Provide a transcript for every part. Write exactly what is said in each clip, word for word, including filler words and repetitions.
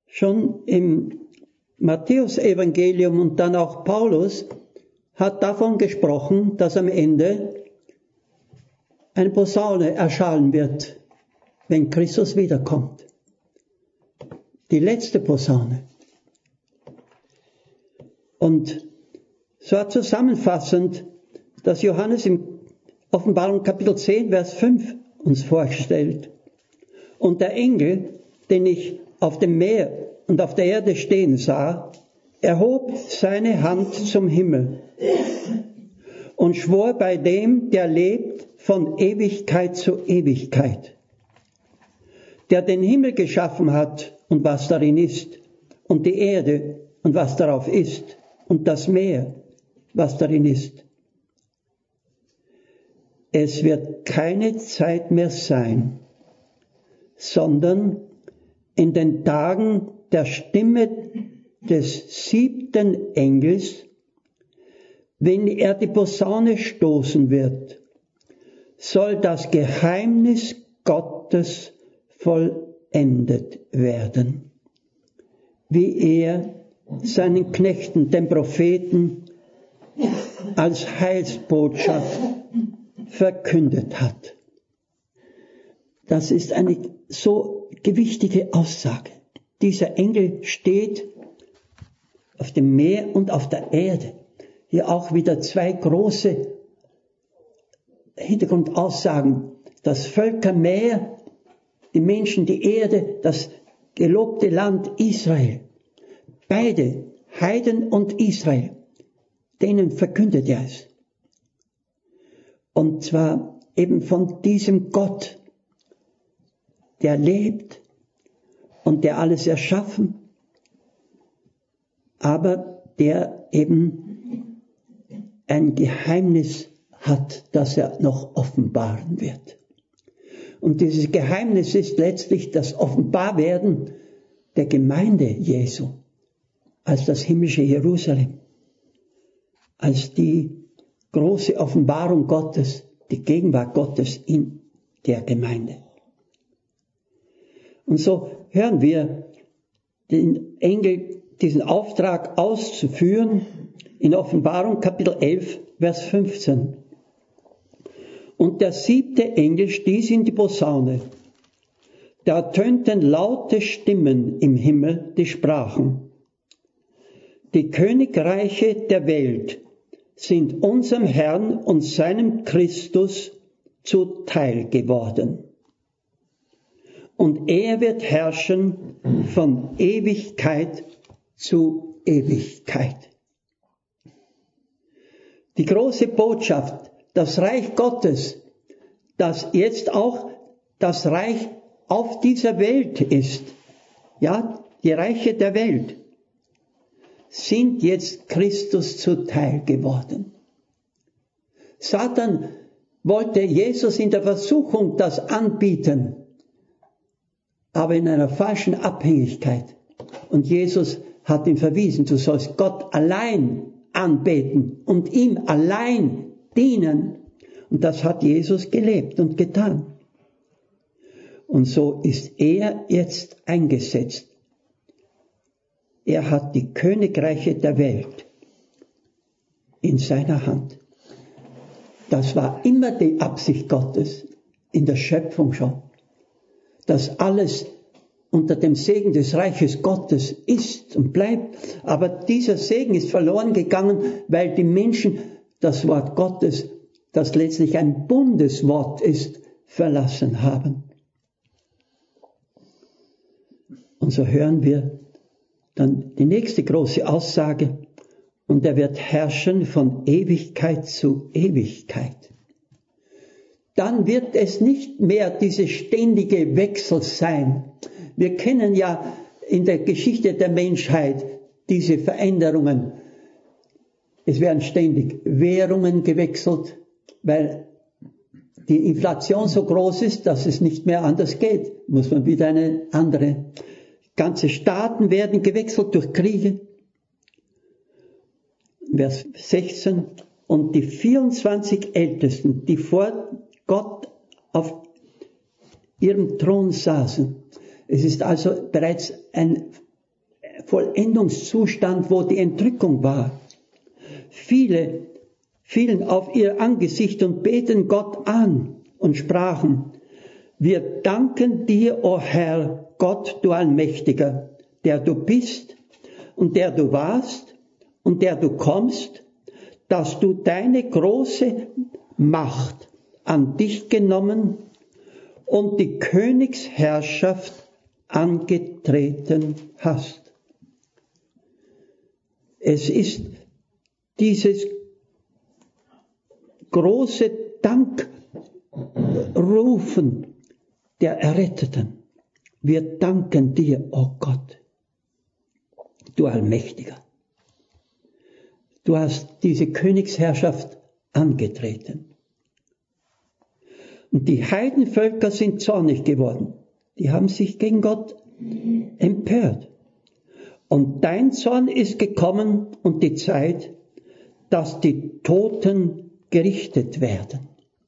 Schon im Matthäusevangelium und dann auch Paulus hat davon gesprochen, dass am Ende eine Posaune erschallen wird, wenn Christus wiederkommt. Die letzte Posaune. Und so hat zusammenfassend das Johannes im Offenbarung Kapitel zehn, Vers fünf uns vorgestellt. Und der Engel, den ich auf dem Meer und auf der Erde stehen sah, erhob seine Hand zum Himmel und schwor bei dem, der lebt, von Ewigkeit zu Ewigkeit, der den Himmel geschaffen hat und was darin ist, und die Erde und was darauf ist, und das Meer, was darin ist. Es wird keine Zeit mehr sein, sondern in den Tagen der Stimme des siebten Engels, wenn er die Posaune stoßen wird, soll das Geheimnis Gottes vollendet werden, wie er seinen Knechten, den Propheten, als Heilsbotschaft verkündet hat. Das ist eine so gewichtige Aussage. Dieser Engel steht auf dem Meer und auf der Erde. Hier auch wieder zwei große Hintergrundaussagen. Das Völkermeer, die Menschen, die Erde, das gelobte Land Israel. Beide, Heiden und Israel, denen verkündet er es. Und zwar eben von diesem Gott, der lebt und der alles erschaffen, aber der eben ein Geheimnis hat, das er noch offenbaren wird. Und dieses Geheimnis ist letztlich das Offenbarwerden der Gemeinde Jesu als das himmlische Jerusalem, als die große Offenbarung Gottes, die Gegenwart Gottes in der Gemeinde. Und so hören wir den Engel diesen Auftrag auszuführen in Offenbarung Kapitel elf, Vers fünfzehn. Und der siebte Engel stieß in die Posaune. Da tönten laute Stimmen im Himmel, die sprachen: Die Königreiche der Welt sind unserem Herrn und seinem Christus zuteil geworden. Und er wird herrschen von Ewigkeit zu Ewigkeit. Die große Botschaft, das Reich Gottes, das jetzt auch das Reich auf dieser Welt ist, ja, die Reiche der Welt, sind jetzt Christus zuteil geworden. Satan wollte Jesus in der Versuchung das anbieten, aber in einer falschen Abhängigkeit. Und Jesus hat ihn verwiesen, du sollst Gott allein anbeten und ihm allein dienen. Und das hat Jesus gelebt und getan. Und so ist er jetzt eingesetzt. Er hat die Königreiche der Welt in seiner Hand. Das war immer die Absicht Gottes in der Schöpfung schon, dass alles unter dem Segen des Reiches Gottes ist und bleibt. Aber dieser Segen ist verloren gegangen, weil die Menschen das Wort Gottes, das letztlich ein Bundeswort ist, verlassen haben. Und so hören wir dann die nächste große Aussage: Und er wird herrschen von Ewigkeit zu Ewigkeit. Dann wird es nicht mehr diese ständige Wechsel sein. Wir kennen ja in der Geschichte der Menschheit diese Veränderungen. Es werden ständig Währungen gewechselt, weil die Inflation so groß ist, dass es nicht mehr anders geht. Muss man wieder eine andere. Ganze Staaten werden gewechselt durch Kriege. Vers sechzehn. Und die vierundzwanzig Ältesten, die vor Gott auf ihrem Thron saßen. Es ist also bereits ein Vollendungszustand, wo die Entrückung war. Viele fielen auf ihr Angesicht und beten Gott an und sprachen: Wir danken dir, o Herr, Gott, du Allmächtiger, der du bist und der du warst und der du kommst, dass du deine große Macht an dich genommen und die Königsherrschaft angetreten hast. Es ist dieses große Dankrufen der Erretteten. Wir danken dir, o oh Gott, du Allmächtiger. Du hast diese Königsherrschaft angetreten. Und die Heidenvölker sind zornig geworden. Die haben sich gegen Gott empört. Und dein Zorn ist gekommen und die Zeit, dass die Toten gerichtet werden.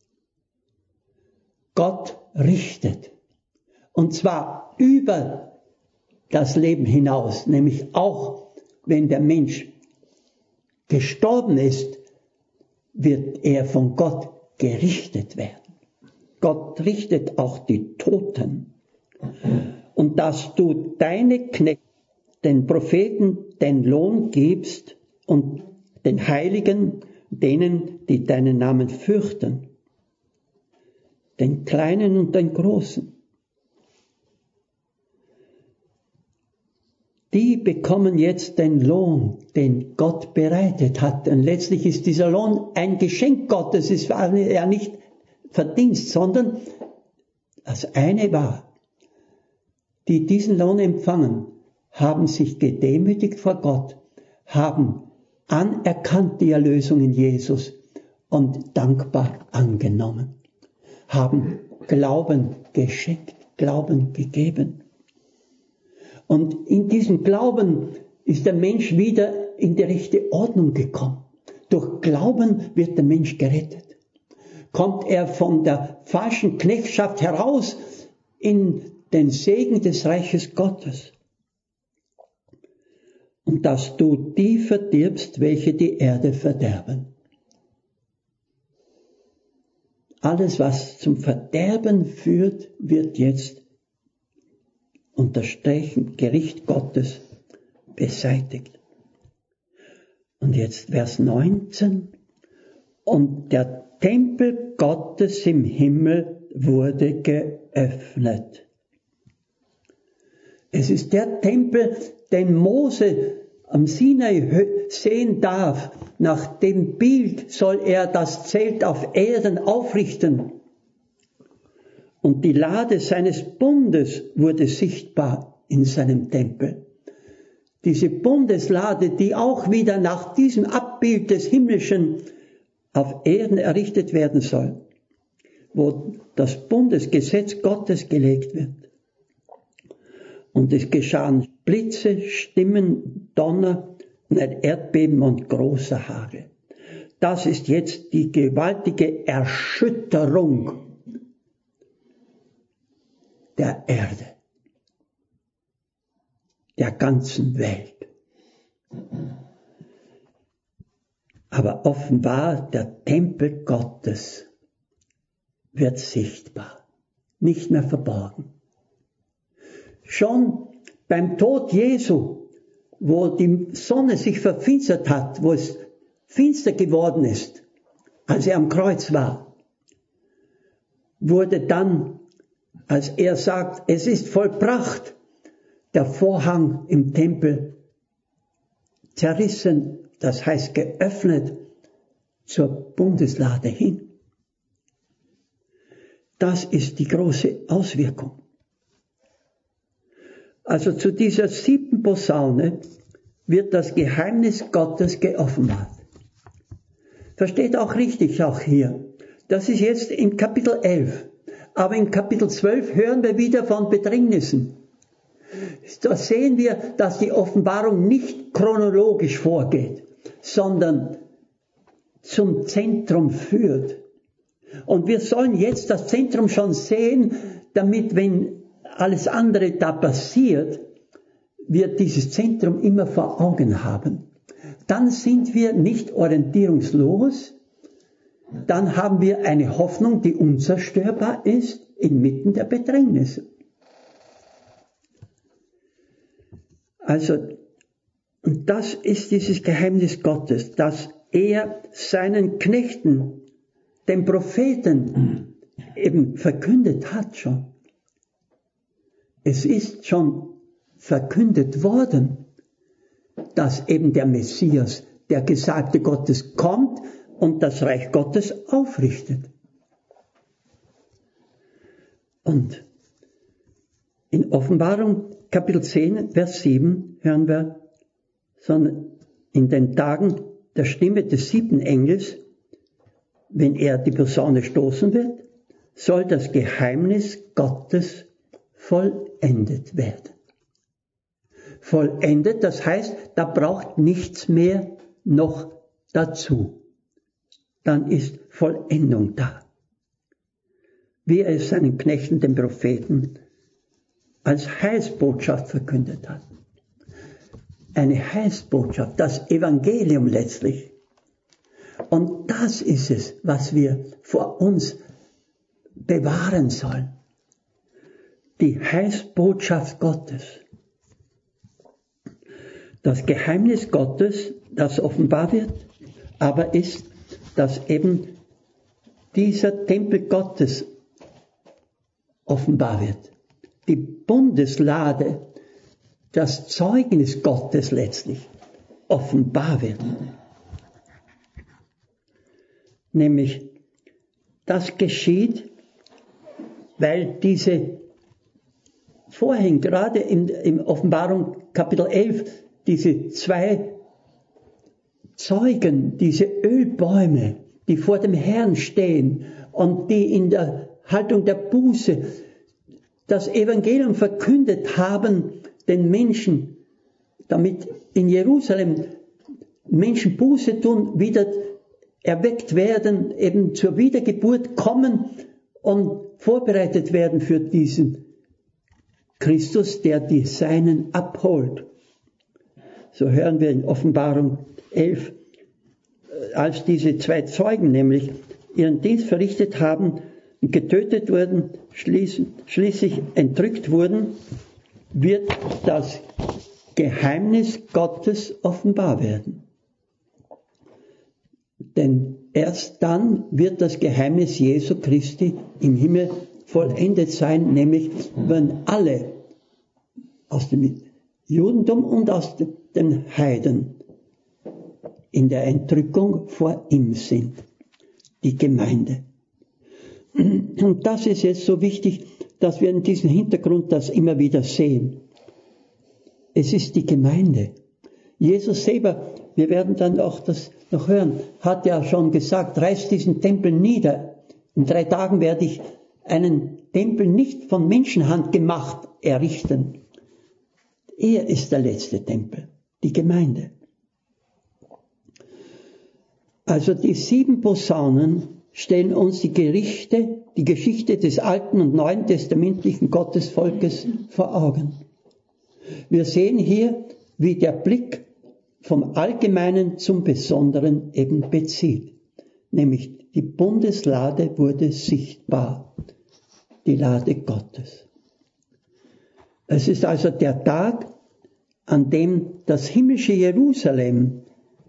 Gott richtet. Und zwar über das Leben hinaus, nämlich auch wenn der Mensch gestorben ist, wird er von Gott gerichtet werden. Gott richtet auch die Toten. Und dass du deine Knechte, den Propheten, den Lohn gibst und den Heiligen, denen, die deinen Namen fürchten, den Kleinen und den Großen. Die bekommen jetzt den Lohn, den Gott bereitet hat. Und letztlich ist dieser Lohn ein Geschenk Gottes. Es war ja nicht Verdienst, sondern das eine war, die diesen Lohn empfangen, haben sich gedemütigt vor Gott, haben anerkannt die Erlösung in Jesus und dankbar angenommen, haben Glauben geschenkt, Glauben gegeben. Und in diesem Glauben ist der Mensch wieder in die rechte Ordnung gekommen. Durch Glauben wird der Mensch gerettet. Kommt er von der falschen Knechtschaft heraus in den Segen des Reiches Gottes. Und dass du die verdirbst, welche die Erde verderben. Alles, was zum Verderben führt, wird jetzt unter Streichen Gericht Gottes beseitigt. Und jetzt Vers neunzehn. Und der Tempel Gottes im Himmel wurde geöffnet. Es ist der Tempel, den Mose am Sinai sehen darf. Nach dem Bild soll er das Zelt auf Erden aufrichten. Und die Lade seines Bundes wurde sichtbar in seinem Tempel. Diese Bundeslade, die auch wieder nach diesem Abbild des Himmlischen auf Erden errichtet werden soll, wo das Bundesgesetz Gottes gelegt wird. Und es geschahen Blitze, Stimmen, Donner und ein Erdbeben und großer Hagel. Das ist jetzt die gewaltige Erschütterung der Erde, der ganzen Welt. Aber offenbar der Tempel Gottes wird sichtbar, nicht mehr verborgen. Schon beim Tod Jesu, wo die Sonne sich verfinstert hat, wo es finster geworden ist, als er am Kreuz war, wurde dann, als er sagt, es ist vollbracht, der Vorhang im Tempel zerrissen, das heißt geöffnet zur Bundeslade hin. Das ist die große Auswirkung. Also zu dieser siebten Posaune wird das Geheimnis Gottes geoffenbart. Versteht auch richtig auch hier. Das ist jetzt in Kapitel elf. Aber in Kapitel zwölf hören wir wieder von Bedrängnissen. Da sehen wir, dass die Offenbarung nicht chronologisch vorgeht, sondern zum Zentrum führt. Und wir sollen jetzt das Zentrum schon sehen, damit, wenn alles andere da passiert, wir dieses Zentrum immer vor Augen haben, dann sind wir nicht orientierungslos, dann haben wir eine Hoffnung, die unzerstörbar ist, inmitten der Bedrängnisse. Also, und das ist dieses Geheimnis Gottes, dass er seinen Knechten, den Propheten, eben verkündet hat schon. Es ist schon verkündet worden, dass eben der Messias, der Gesalbte Gottes, kommt und das Reich Gottes aufrichtet. Und in Offenbarung Kapitel zehn, Vers sieben hören wir, sondern in den Tagen der Stimme des siebten Engels, wenn er die Posaune stoßen wird, soll das Geheimnis Gottes vollendet werden. Vollendet, das heißt, da braucht nichts mehr noch dazu. Dann ist Vollendung da. Wie er es seinen Knechten, den Propheten, als Heilsbotschaft verkündet hat. Eine Heilsbotschaft, das Evangelium letztlich. Und das ist es, was wir vor uns bewahren sollen. Die Heilsbotschaft Gottes. Das Geheimnis Gottes, das offenbar wird, aber ist, dass eben dieser Tempel Gottes offenbar wird. Die Bundeslade, das Zeugnis Gottes letztlich offenbar wird. Nämlich, das geschieht, weil diese vorhin gerade in, in Offenbarung Kapitel elf, diese zwei Zeugen, diese Ölbäume, die vor dem Herrn stehen und die in der Haltung der Buße das Evangelium verkündet haben den Menschen, damit in Jerusalem Menschen Buße tun, wieder erweckt werden, eben zur Wiedergeburt kommen und vorbereitet werden für diesen Christus, der die Seinen abholt. So hören wir in Offenbarung elf, als diese zwei Zeugen nämlich ihren Dienst verrichtet haben und getötet wurden, schließlich entrückt wurden, wird das Geheimnis Gottes offenbar werden. Denn erst dann wird das Geheimnis Jesu Christi im Himmel vollendet sein, nämlich wenn alle aus dem Judentum und aus den Heiden in der Entrückung vor ihm sind, die Gemeinde. Und das ist jetzt so wichtig, dass wir in diesem Hintergrund das immer wieder sehen. Es ist die Gemeinde. Jesus selber, wir werden dann auch das noch hören, hat ja schon gesagt, reiß diesen Tempel nieder. In drei Tagen werde ich einen Tempel nicht von Menschenhand gemacht errichten. Er ist der letzte Tempel, die Gemeinde. Also die sieben Posaunen stellen uns die Gerichte, die Geschichte des alten und neuen testamentlichen Gottesvolkes vor Augen. Wir sehen hier, wie der Blick vom Allgemeinen zum Besonderen eben bezieht. Nämlich die Bundeslade wurde sichtbar, die Lade Gottes. Es ist also der Tag, an dem das himmlische Jerusalem,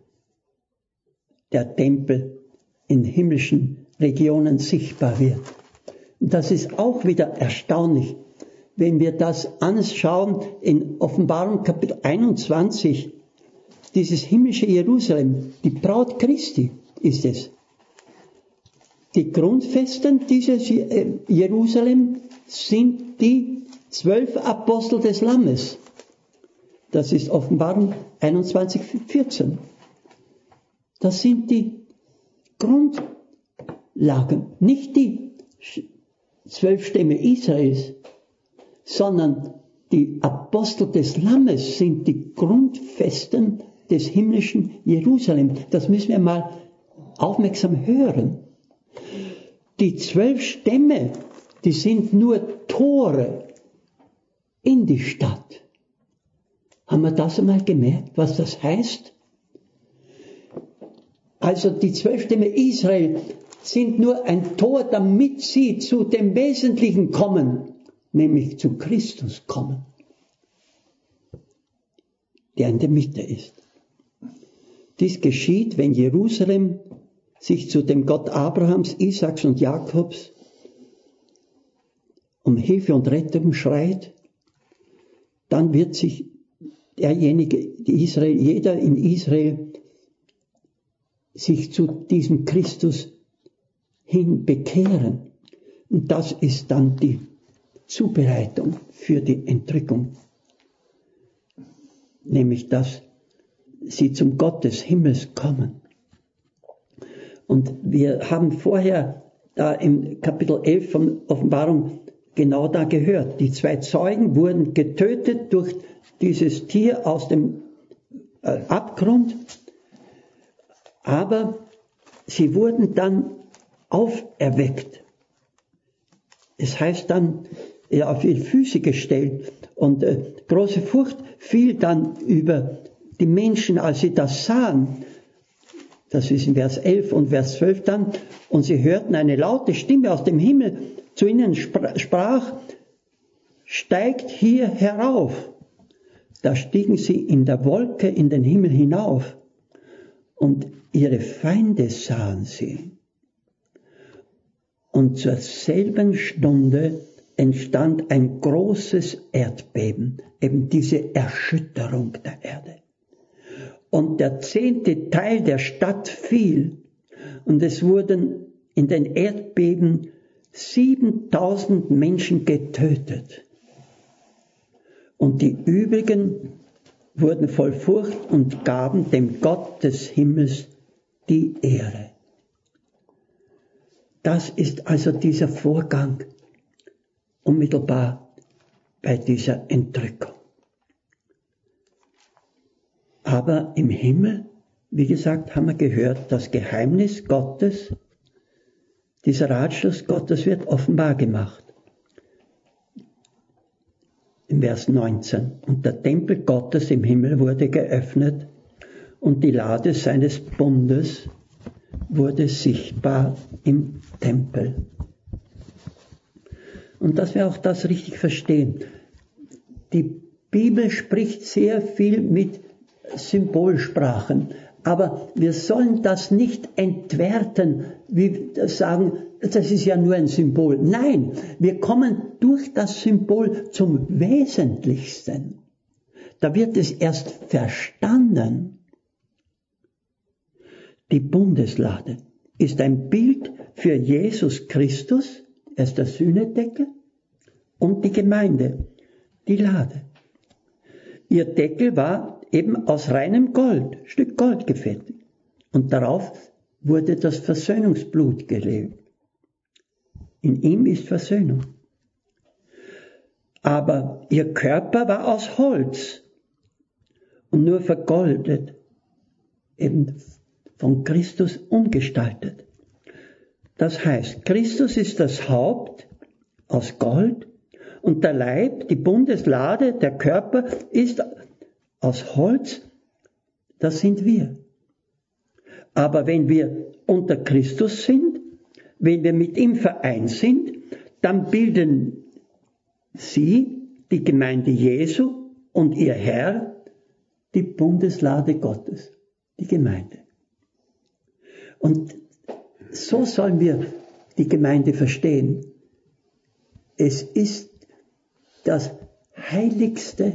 der Tempel in himmlischen Regionen sichtbar wird. Und das ist auch wieder erstaunlich, wenn wir das anschauen in Offenbarung Kapitel einundzwanzig, dieses himmlische Jerusalem, die Braut Christi ist es. Die Grundfesten dieses Jerusalem sind die zwölf Apostel des Lammes. Das ist Offenbarung einundzwanzig, vierzehn. Das sind die Grundlagen, nicht die zwölf Stämme Israels, sondern die Apostel des Lammes sind die Grundfesten des himmlischen Jerusalem. Das müssen wir mal aufmerksam hören. Die zwölf Stämme, die sind nur Tore in die Stadt. Haben wir das einmal gemerkt, was das heißt? Also die zwölf Stämme Israel sind nur ein Tor, damit sie zu dem Wesentlichen kommen, nämlich zu Christus kommen, der in der Mitte ist. Dies geschieht, wenn Jerusalem sich zu dem Gott Abrahams, Isaaks und Jakobs um Hilfe und Rettung schreit, dann wird sich derjenige, die Israel, jeder in Israel sich zu diesem Christus hin bekehren. Und das ist dann die Zubereitung für die Entrückung. Nämlich, dass sie zum Gott des Himmels kommen. Und wir haben vorher da im Kapitel elf von Offenbarung genau da gehört. Die zwei Zeugen wurden getötet durch dieses Tier aus dem äh, Abgrund, aber sie wurden dann auferweckt. Es heißt dann, ja, auf ihre Füße gestellt, und äh, große Furcht fiel dann über die Menschen, als sie das sahen. Das ist in Vers elf und Vers zwölf dann. Und sie hörten eine laute Stimme aus dem Himmel zu ihnen sprach, steigt hier herauf. Da stiegen sie in der Wolke in den Himmel hinauf. Und ihre Feinde sahen sie. Und zur selben Stunde entstand ein großes Erdbeben, eben diese Erschütterung der Erde. Und der zehnte Teil der Stadt fiel, und es wurden in den Erdbeben siebentausend Menschen getötet. Und die übrigen wurden voll Furcht und gaben dem Gott des Himmels die Ehre. Das ist also dieser Vorgang unmittelbar bei dieser Entrückung. Aber im Himmel, wie gesagt, haben wir gehört, das Geheimnis Gottes, dieser Ratschluss Gottes wird offenbar gemacht. Im Vers neunzehn. Und der Tempel Gottes im Himmel wurde geöffnet und die Lade seines Bundes wurde sichtbar im Tempel. Und dass wir auch das richtig verstehen. Die Bibel spricht sehr viel mit Symbolsprachen, aber wir sollen das nicht entwerten, wie sagen, das ist ja nur ein Symbol. Nein, wir kommen durch das Symbol zum Wesentlichsten. Da wird es erst verstanden. Die Bundeslade ist ein Bild für Jesus Christus, er ist der Sühnedeckel, und die Gemeinde, die Lade. Ihr Deckel war eben aus reinem Gold, Stück Gold gefertigt. Und darauf wurde das Versöhnungsblut gelegt. In ihm ist Versöhnung. Aber ihr Körper war aus Holz und nur vergoldet, eben von Christus umgestaltet. Das heißt, Christus ist das Haupt aus Gold und der Leib, die Bundeslade, der Körper ist aus Holz, das sind wir. Aber wenn wir unter Christus sind, wenn wir mit ihm vereint sind, dann bilden sie, die Gemeinde Jesu und ihr Herr, die Bundeslade Gottes, die Gemeinde. Und so sollen wir die Gemeinde verstehen. Es ist das Heiligste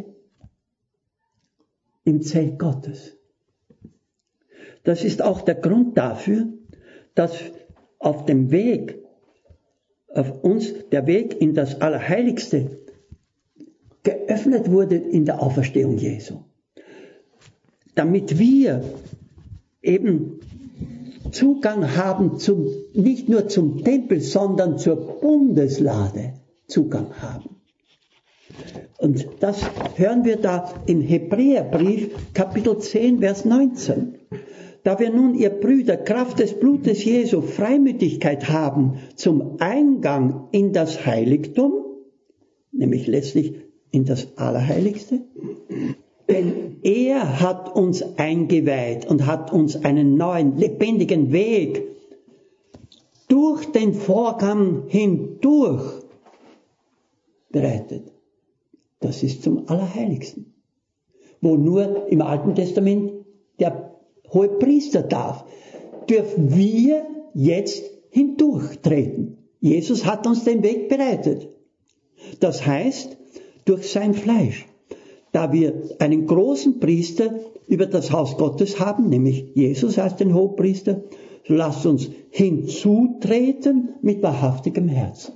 im Zelt Gottes. Das ist auch der Grund dafür, dass auf dem Weg, auf uns der Weg in das Allerheiligste geöffnet wurde in der Auferstehung Jesu. Damit wir eben Zugang haben zum, nicht nur zum Tempel, sondern zur Bundeslade Zugang haben. Und das hören wir da im Hebräerbrief, Kapitel zehn, Vers neunzehn. Da wir nun, ihr Brüder, Kraft des Blutes Jesu Freimütigkeit haben zum Eingang in das Heiligtum, nämlich letztlich in das Allerheiligste, Denn er hat uns eingeweiht und hat uns einen neuen, lebendigen Weg durch den Vorgang hindurch bereitet. Das ist zum Allerheiligsten, wo nur im Alten Testament der Hohepriester darf, dürfen wir jetzt hindurchtreten. Jesus hat uns den Weg bereitet. Das heißt, durch sein Fleisch. Da wir einen großen Priester über das Haus Gottes haben, nämlich Jesus als den Hohepriester, so lasst uns hinzutreten mit wahrhaftigem Herzen.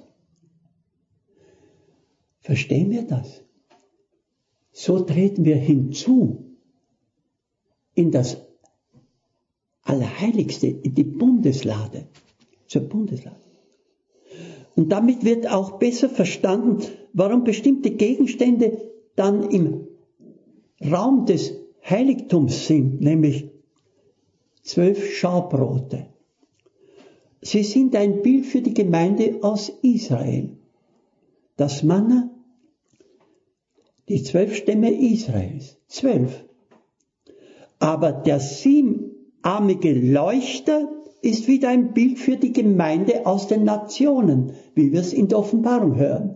Verstehen wir das? So treten wir hinzu in das Allerheiligste, in die Bundeslade, zur Bundeslade. Und damit wird auch besser verstanden, warum bestimmte Gegenstände dann im Raum des Heiligtums sind, nämlich zwölf Schaubrote. Sie sind ein Bild für die Gemeinde aus Israel. Das Manna, die zwölf Stämme Israels, zwölf. Aber der siebenarmige Leuchter ist wieder ein Bild für die Gemeinde aus den Nationen, wie wir es in der Offenbarung hören.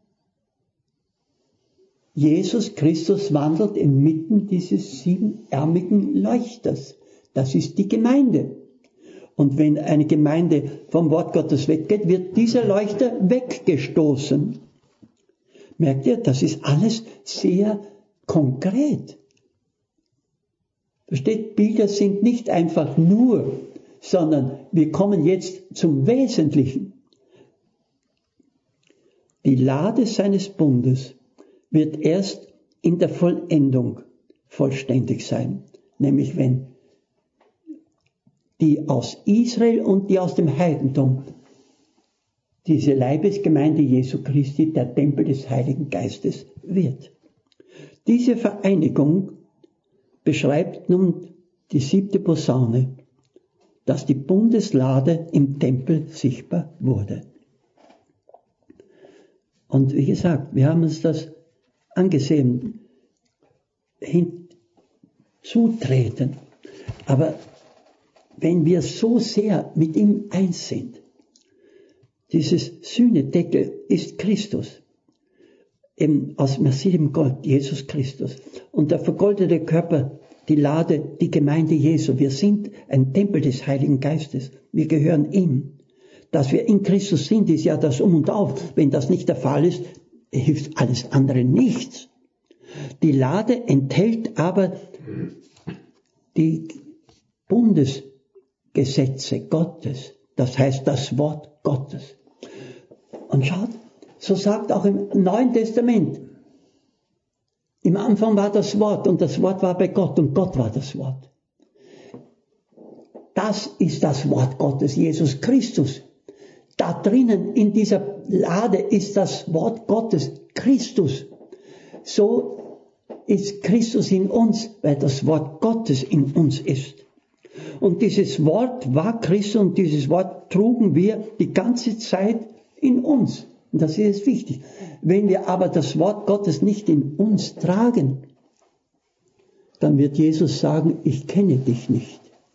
Jesus Christus wandelt inmitten dieses siebenärmigen Leuchters. Das ist die Gemeinde. Und wenn eine Gemeinde vom Wort Gottes weggeht, wird dieser Leuchter weggestoßen. Merkt ihr, das ist alles sehr konkret. Versteht, Bilder sind nicht einfach nur, sondern wir kommen jetzt zum Wesentlichen. Die Lade seines Bundes wird erst in der Vollendung vollständig sein. Nämlich wenn die aus Israel und die aus dem Heidentum, diese Leibesgemeinde Jesu Christi, der Tempel des Heiligen Geistes wird. Diese Vereinigung beschreibt nun die siebte Posaune, dass die Bundeslade im Tempel sichtbar wurde. Und wie gesagt, wir haben uns das angesehen, hinzutreten. Aber wenn wir so sehr mit ihm eins sind, dieses Sühnedeckel ist Christus, eben aus massivem Gold, Jesus Christus. Und der vergoldete Körper, die Lade, die Gemeinde Jesu. Wir sind ein Tempel des Heiligen Geistes. Wir gehören ihm. Dass wir in Christus sind, ist ja das Um und Auf. Wenn das nicht der Fall ist, hilft alles andere nichts. Die Lade enthält aber die Bundesgesetze Gottes. Das heißt das Wort Gottes. Und schaut, so sagt auch im Neuen Testament, im Anfang war das Wort und das Wort war bei Gott und Gott war das Wort. Das ist das Wort Gottes, Jesus Christus. Da drinnen in dieser Lade ist das Wort Gottes, Christus. So ist Christus in uns, weil das Wort Gottes in uns ist. Und dieses Wort war Christus und dieses Wort trugen wir die ganze Zeit in uns. Und das ist wichtig. Wenn wir aber das Wort Gottes nicht in uns tragen, dann wird Jesus sagen, ich kenne dich nicht.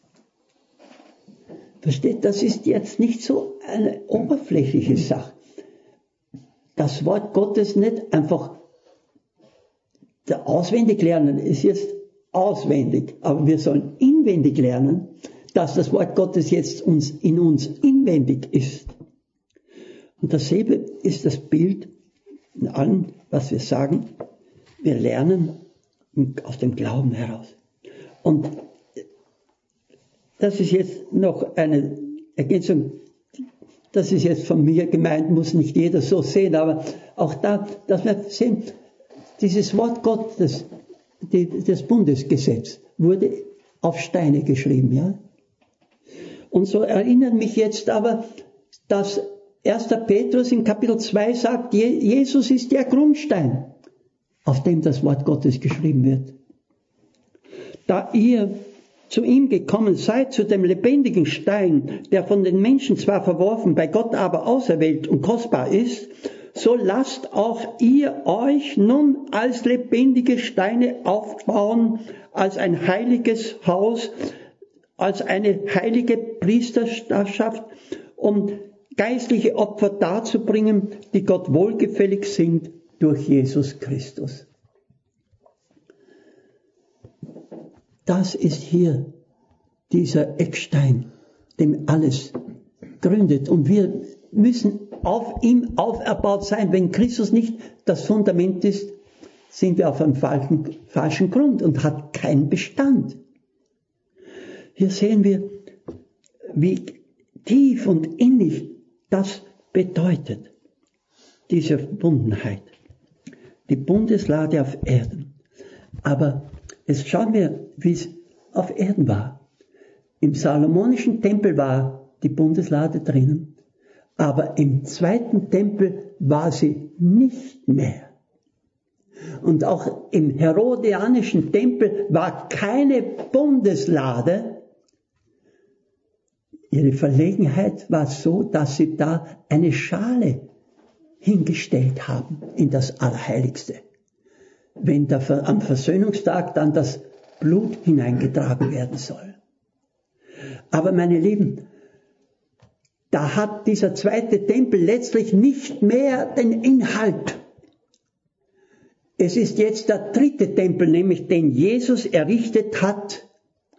Versteht, das ist jetzt nicht so eine oberflächliche Sache. Das Wort Gottes nicht einfach auswendig lernen, ist jetzt auswendig, aber wir sollen inwendig lernen, dass das Wort Gottes jetzt uns, in uns inwendig ist. Und dasselbe ist das Bild in allem, was wir sagen. Wir lernen aus dem Glauben heraus. Und das ist jetzt noch eine Ergänzung. Das ist jetzt von mir gemeint, muss nicht jeder so sehen, aber auch da, dass wir sehen, dieses Wort Gottes, die, das Bundesgesetz, wurde auf Steine geschrieben, ja. Und so erinnert mich jetzt aber, dass erster Petrus in Kapitel zwei sagt, Jesus ist der Grundstein, auf dem das Wort Gottes geschrieben wird. Da ihr zu ihm gekommen seid, zu dem lebendigen Stein, der von den Menschen zwar verworfen, bei Gott aber auserwählt und kostbar ist, so lasst auch ihr euch nun als lebendige Steine aufbauen, als ein heiliges Haus, als eine heilige Priesterschaft, um geistliche Opfer darzubringen, die Gott wohlgefällig sind durch Jesus Christus. Das ist hier dieser Eckstein, dem alles gründet. Und wir müssen auf ihm auferbaut sein. Wenn Christus nicht das Fundament ist, sind wir auf einem falschen, falschen Grund und hat keinen Bestand. Hier sehen wir, wie tief und innig das bedeutet, diese Verbundenheit. Die Bundeslade auf Erden. Aber jetzt schauen wir, wie es auf Erden war. Im Salomonischen Tempel war die Bundeslade drinnen, aber im zweiten Tempel war sie nicht mehr. Und auch im Herodianischen Tempel war keine Bundeslade. Ihre Verlegenheit war so, dass sie da eine Schale hingestellt haben in das Allerheiligste. Wenn da am Versöhnungstag dann das Blut hineingetragen werden soll. Aber meine Lieben, da hat dieser zweite Tempel letztlich nicht mehr den Inhalt. Es ist jetzt der dritte Tempel, nämlich den Jesus errichtet hat,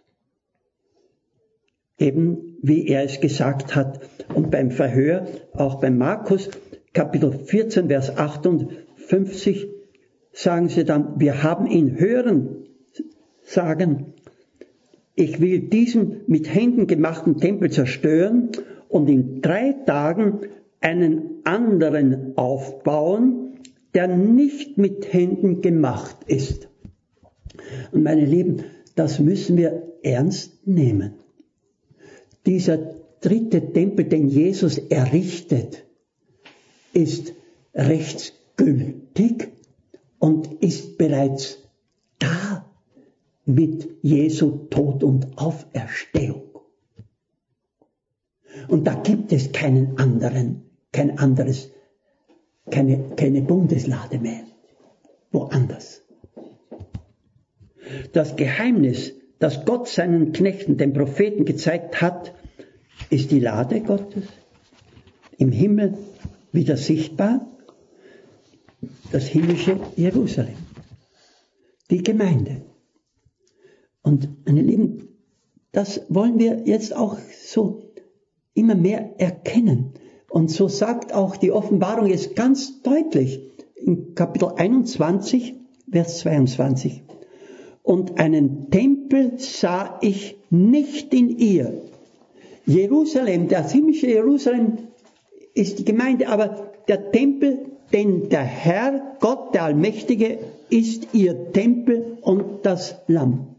eben wie er es gesagt hat. Und beim Verhör, auch bei Markus, Kapitel vierzehn, Vers achtundfünfzig, sagen sie dann, wir haben ihn hören sagen, ich will diesen mit Händen gemachten Tempel zerstören und in drei Tagen einen anderen aufbauen, der nicht mit Händen gemacht ist. Und meine Lieben, das müssen wir ernst nehmen. Dieser dritte Tempel, den Jesus errichtet, ist rechtsgültig und ist bereits da mit Jesu Tod und Auferstehung. Und da gibt es keinen anderen, kein anderes, keine, keine Bundeslade mehr. Woanders. Das Geheimnis, das Gott seinen Knechten, den Propheten, gezeigt hat, ist die Lade Gottes im Himmel wieder sichtbar, das himmlische Jerusalem, die Gemeinde. Und meine Lieben, das wollen wir jetzt auch so immer mehr erkennen. Und so sagt auch die Offenbarung jetzt ganz deutlich in Kapitel einundzwanzig, Vers zweiundzwanzig. Und einen Tempel sah ich nicht in ihr. Jerusalem, das himmlische Jerusalem ist die Gemeinde, aber der Tempel, denn der Herr, Gott, der Allmächtige, ist ihr Tempel und das Lamm.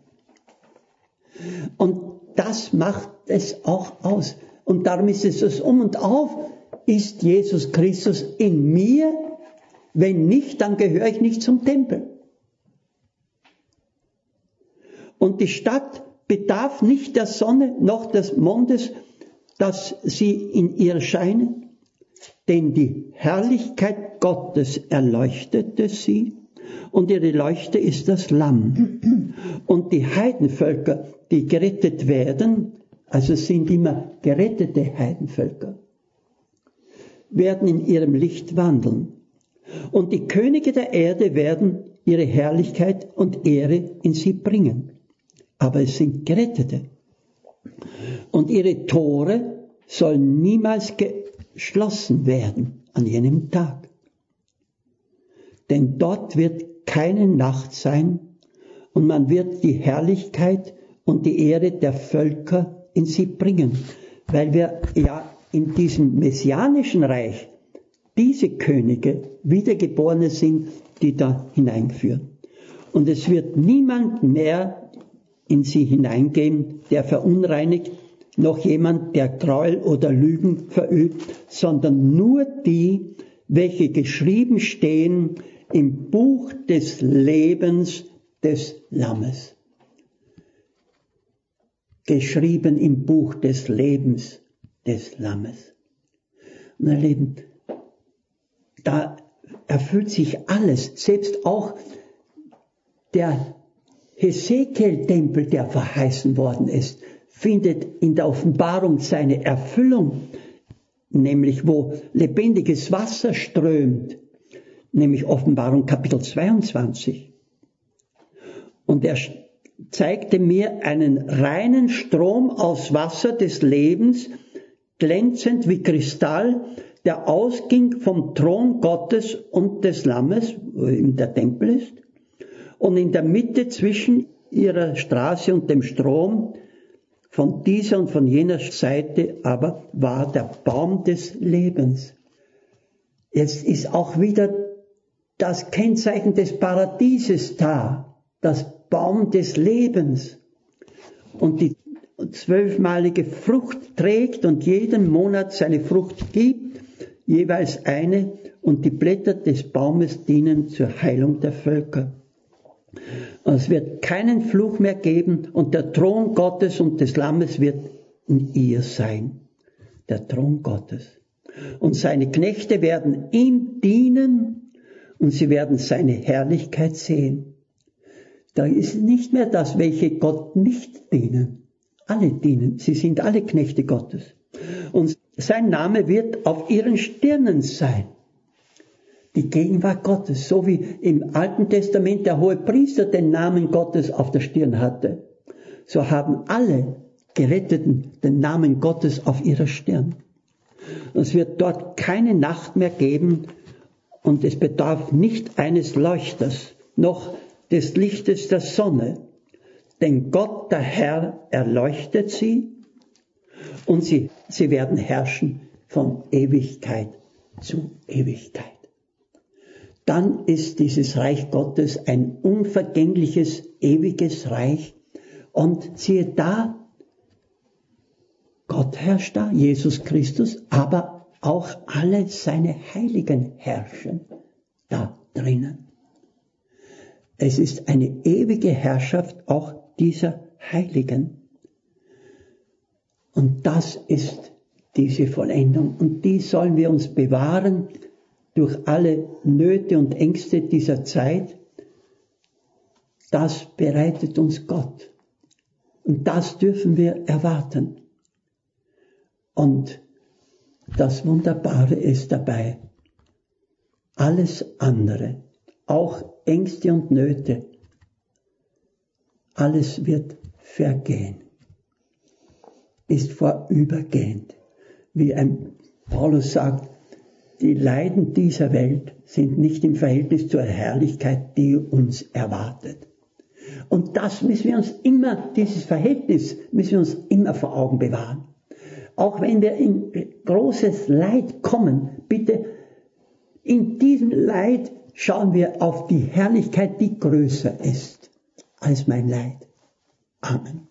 Und das macht es auch aus. Und darum ist es das Um und Auf, ist Jesus Christus in mir? Wenn nicht, dann gehöre ich nicht zum Tempel. Und die Stadt bedarf nicht der Sonne noch des Mondes, dass sie in ihr scheinen, denn die Herrlichkeit Gottes erleuchtete sie und ihre Leuchte ist das Lamm. Und die Heidenvölker, die gerettet werden, also es sind immer gerettete Heidenvölker, werden in ihrem Licht wandeln. Und die Könige der Erde werden ihre Herrlichkeit und Ehre in sie bringen. Aber es sind Gerettete. Und ihre Tore sollen niemals geschlossen werden an jenem Tag. Denn dort wird keine Nacht sein und man wird die Herrlichkeit und die Ehre der Völker in sie bringen. Weil wir ja in diesem messianischen Reich diese Könige, Wiedergeborene sind, die da hineinführen. Und es wird niemand mehr in sie hineingehen, der verunreinigt, noch jemand, der Gräuel oder Lügen verübt, sondern nur die, welche geschrieben stehen im Buch des Lebens des Lammes. Geschrieben im Buch des Lebens des Lammes. Meine Lieben, da erfüllt sich alles, selbst auch der Hesekiel-Tempel, der verheißen worden ist, findet in der Offenbarung seine Erfüllung, nämlich wo lebendiges Wasser strömt, nämlich Offenbarung Kapitel zweiundzwanzig. Und er zeigte mir einen reinen Strom aus Wasser des Lebens, glänzend wie Kristall, der ausging vom Thron Gottes und des Lammes, wo eben der Tempel ist, und in der Mitte zwischen ihrer Straße und dem Strom, von dieser und von jener Seite aber war der Baum des Lebens. Jetzt ist auch wieder das Kennzeichen des Paradieses da, das Baum des Lebens. Und die zwölfmalige Frucht trägt und jeden Monat seine Frucht gibt, jeweils eine, und die Blätter des Baumes dienen zur Heilung der Völker. Und es wird keinen Fluch mehr geben und der Thron Gottes und des Lammes wird in ihr sein. Der Thron Gottes. Und seine Knechte werden ihm dienen und sie werden seine Herrlichkeit sehen. Da ist nicht mehr das, welche Gott nicht dienen. Alle dienen. Sie sind alle Knechte Gottes. Und sein Name wird auf ihren Stirnen sein. Die Gegenwart Gottes, so wie im Alten Testament der Hohepriester den Namen Gottes auf der Stirn hatte, so haben alle Geretteten den Namen Gottes auf ihrer Stirn. Und es wird dort keine Nacht mehr geben und es bedarf nicht eines Leuchters, noch des Lichtes der Sonne, denn Gott, der Herr, erleuchtet sie und sie, sie werden herrschen von Ewigkeit zu Ewigkeit. Dann ist dieses Reich Gottes ein unvergängliches, ewiges Reich. Und siehe da, Gott herrscht da, Jesus Christus, aber auch alle seine Heiligen herrschen da drinnen. Es ist eine ewige Herrschaft auch dieser Heiligen. Und das ist diese Vollendung. Und die sollen wir uns bewahren durch alle Nöte und Ängste dieser Zeit. Das bereitet uns Gott. Und das dürfen wir erwarten. Und das Wunderbare ist dabei, alles andere, auch Ängste und Nöte, alles wird vergehen, ist vorübergehend. Wie ein Paulus sagt, die Leiden dieser Welt sind nicht im Verhältnis zur Herrlichkeit, die uns erwartet. Und das müssen wir uns immer, dieses Verhältnis müssen wir uns immer vor Augen bewahren. Auch wenn wir in großes Leid kommen, bitte, in diesem Leid schauen wir auf die Herrlichkeit, die größer ist als mein Leid. Amen.